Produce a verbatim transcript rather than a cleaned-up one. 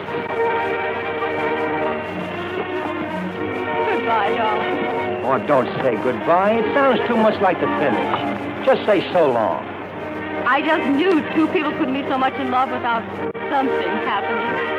Goodbye, darling. Oh, don't say goodbye. It sounds too much like the finish. Just say so long. I just knew two people couldn't be so much in love without something happening.